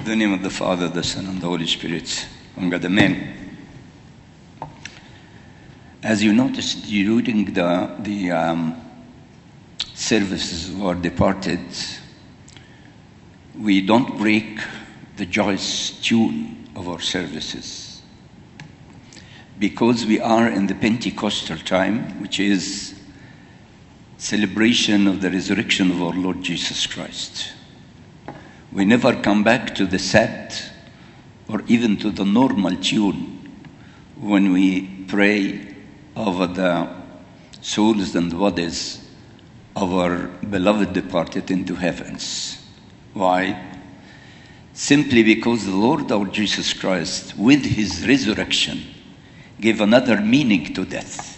In the name of the Father, the Son, and the Holy Spirit, one God, Amen. As you noticed during the services of our departed, we don't break the joyous tune of our services because we are in the Pentecostal time, which is celebration of the resurrection of our Lord Jesus Christ. We never come back to the sad or even to the normal tune when we pray over the souls and bodies of our beloved departed into heavens. Why? Simply because the Lord our Jesus Christ, with his resurrection, gave another meaning to death.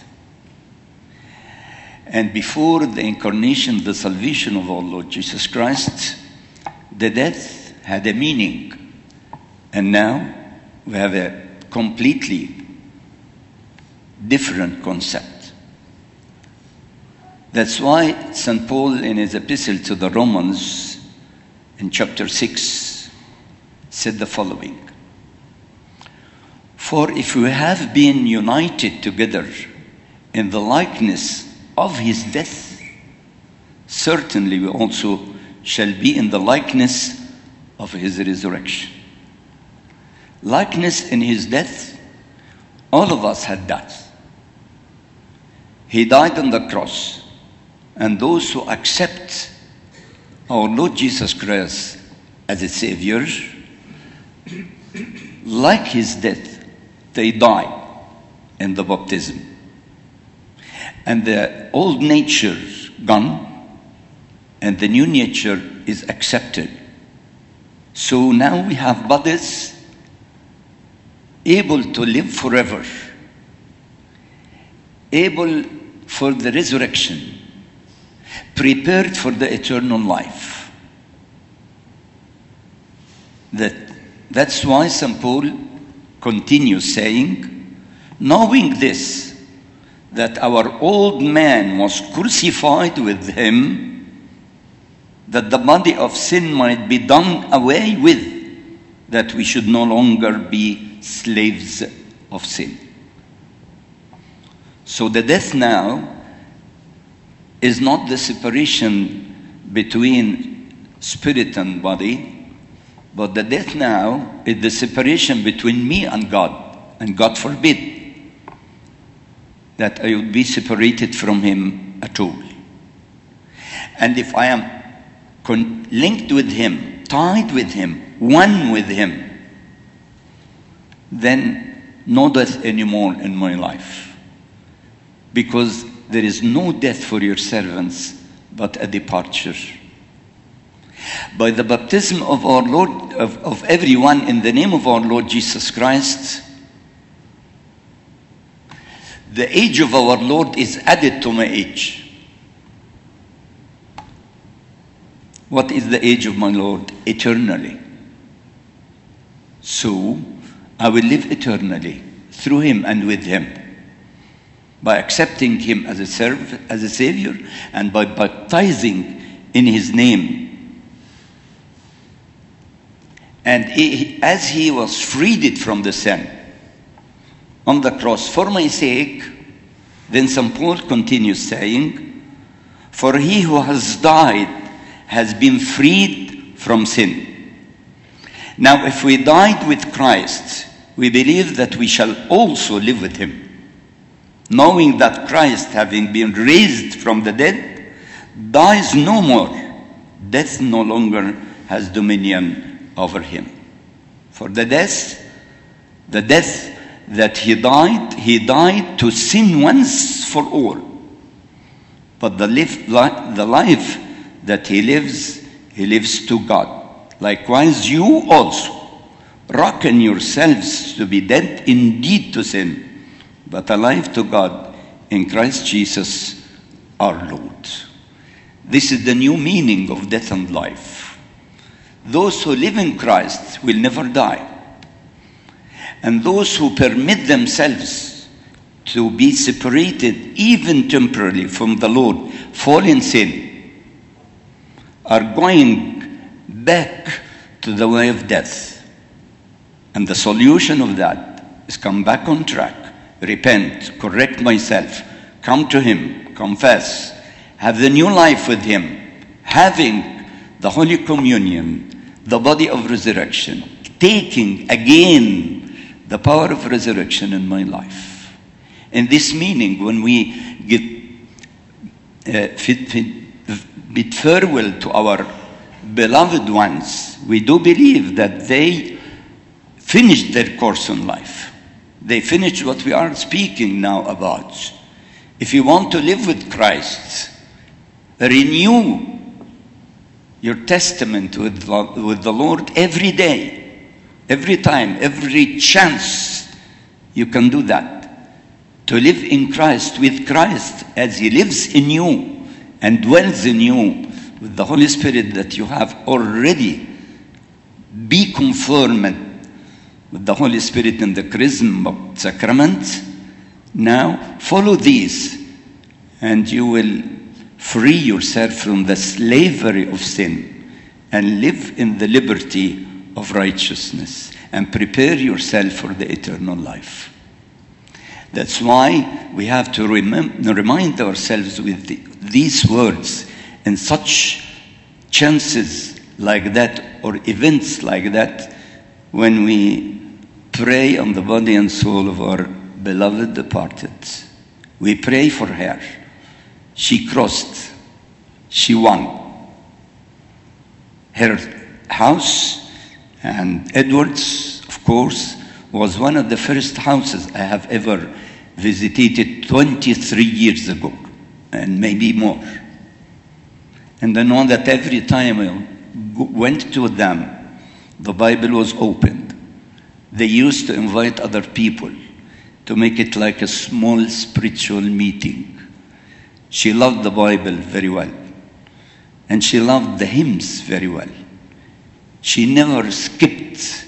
And before the incarnation, the salvation of our Lord Jesus Christ, the death had a meaning. And now we have a completely different concept. That's why St. Paul, in his epistle to the Romans, in chapter 6, said the following: "For if we have been united together in the likeness of his death, certainly we also shall be in the likeness of his resurrection." Likeness in his death, all of us had that. He died on the cross, and those who accept our Lord Jesus Christ as a Savior, like his death, they die in the baptism. And the old nature gone, and the new nature is accepted. So now we have bodies able to live forever, able for the resurrection, prepared for the eternal life. That's why St. Paul continues saying, knowing this, that our old man was crucified with him, that the body of sin might be done away with, that we should no longer be slaves of sin. So the death now is not the separation between spirit and body, but the death now is the separation between me and God. And God forbid that I would be separated from him at all. And if I am linked with him, tied with him, one with him, then no death anymore in my life. Because there is no death for your servants, but a departure. By the baptism of our Lord, of everyone in the name of our Lord Jesus Christ, the age of our Lord is added to my age. What is the age of my Lord? Eternally. So, I will live eternally through him and with him, by accepting him as a Savior, and by baptizing in his name. And as he was freed from the sin on the cross for my sake, then St. Paul continues saying, "For he who has died has been freed from sin." Now, if we died with Christ, we believe that we shall also live with him, knowing that Christ, having been raised from the dead, dies no more. Death no longer has dominion over him. For the death that he died to sin once for all. But the life that he lives to God. Likewise, you also reckon yourselves to be dead indeed to sin, but alive to God in Christ Jesus our Lord. This is the new meaning of death and life. Those who live in Christ will never die. And those who permit themselves to be separated, even temporarily, from the Lord, fall in sin, are going back to the way of death. And the solution of that is come back on track, repent, correct myself, come to Him, confess, have the new life with Him, having the Holy Communion, the body of resurrection, taking again the power of resurrection in my life. In this meaning, when we bid farewell to our beloved ones, we do believe that they finished their course in life. They finished what we are speaking now about. If you want to live with Christ, renew your testament with the Lord every day, every time, every chance you can do that. To live in Christ, with Christ, as He lives in you and dwells in you with the Holy Spirit that you have already. Be conformed with the Holy Spirit in the Chrism sacrament. Now, follow these, and you will free yourself from the slavery of sin and live in the liberty of righteousness and prepare yourself for the eternal life. That's why we have to remind ourselves with these words in such chances like that or events like that, when we pray on the body and soul of our beloved departed. We pray for her. She crossed. She won. Her house, and Edwards, of course, was one of the first houses I have ever visited 23 years ago, and maybe more. And I know that every time I went to them, the Bible was opened. They used to invite other people to make it like a small spiritual meeting. She loved the Bible very well, and she loved the hymns very well. She never skipped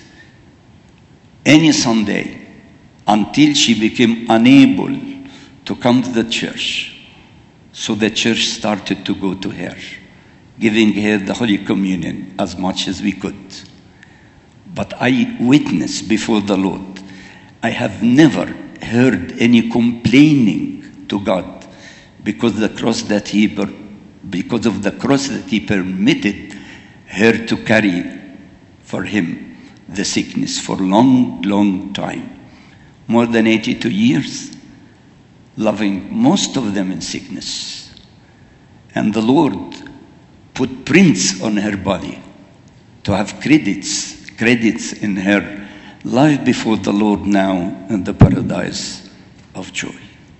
any Sunday until she became unable to come to the church. So the church started to go to her, giving her the Holy Communion as much as we could. But I witness before the Lord, I have never heard any complaining to God because of the cross that He permitted her to carry for Him the sickness for long, long time. More than 82 years, loving most of them in sickness. And the Lord put prints on her body to have credits in her life before the Lord now in the paradise of joy.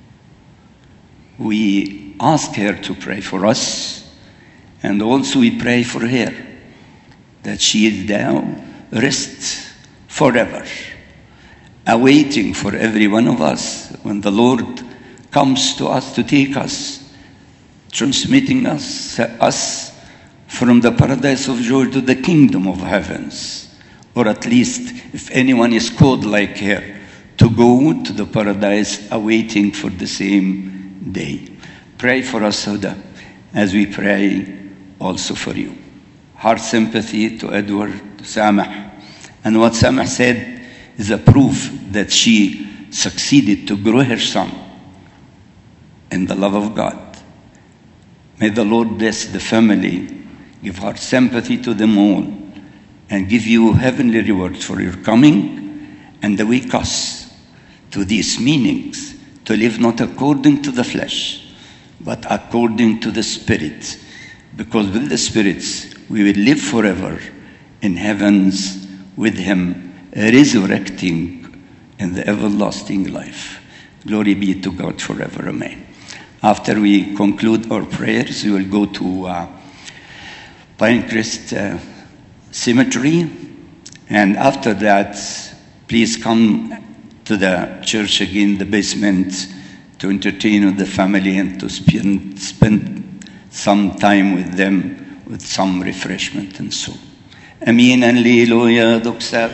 We ask her to pray for us, and also we pray for her that she is now rest forever, awaiting for every one of us when the Lord comes to us to take us, transmitting us from the paradise of joy to the kingdom of heavens, or at least if anyone is called like her to go to the paradise awaiting for the same day. Pray for us, Huda, as we pray also for you. Heart sympathy to Edward, to Samah. And what Samah said is a proof that she succeeded to grow her son in the love of God. May the Lord bless the family, give heart sympathy to them all, and give you heavenly rewards for your coming, and awake us to these meanings, to live not according to the flesh, but according to the Spirit, because with the spirits we will live forever in heavens with Him, resurrecting in the everlasting life. Glory be to God forever. Amen. After we conclude our prayers, we will go to Pinecrest Cemetery, and after that, please come to the church again, the basement, to entertain with the family and to spend some time with them with some refreshment and so. Amen. Alleluia. Doxa.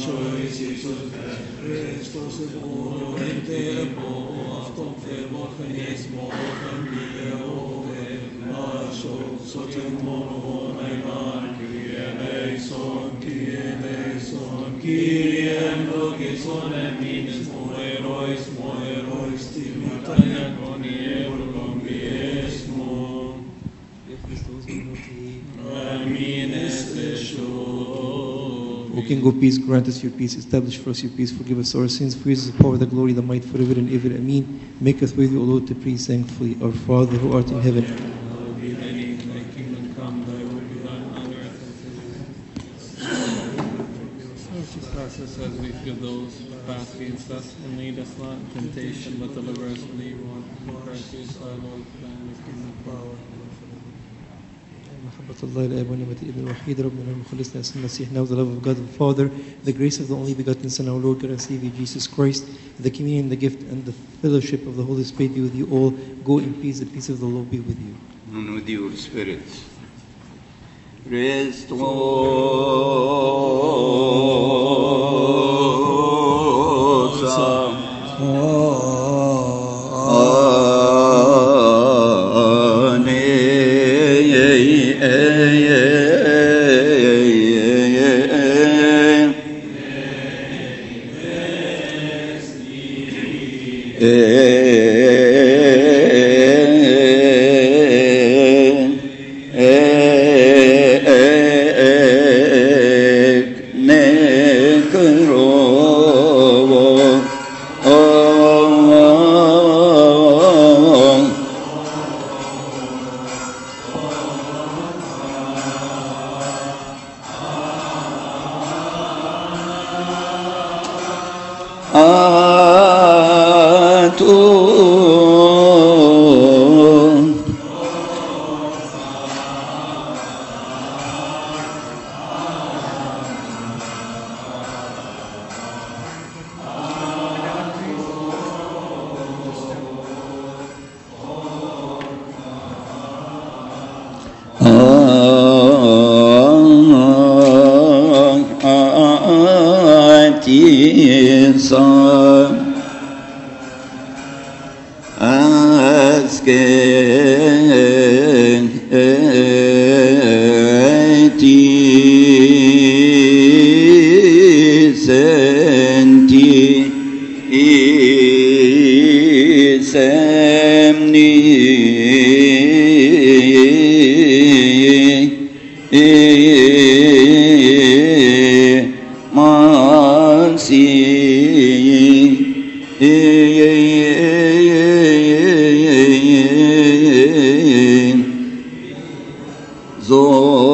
O King of peace, grant us your peace, establish for us your peace, forgive us our sins, for us the power, the glory, the might, forever and ever. Amen. Make us worthy, O Lord, to pray thankfully. Our Father who art in heaven. Hallowed be thy name, thy kingdom come, thy will be done on earth as it is. As we forgive those who pass against us, and lead us not in temptation, but deliver us from evil. Christ Jesus our Lord, thine is the kingdom, power. محبة الله الآب ونعمة الابن الوحيد ربنا المخلصنا يسوع المسيح. Now the love of God the Father, the grace of the only begotten Son, our Lord God and Savior Jesus Christ, the communion, the gift, and the fellowship of the Holy Spirit be with you all. Go in peace. The peace of the Lord be with you. And with your spirits. Restore Zo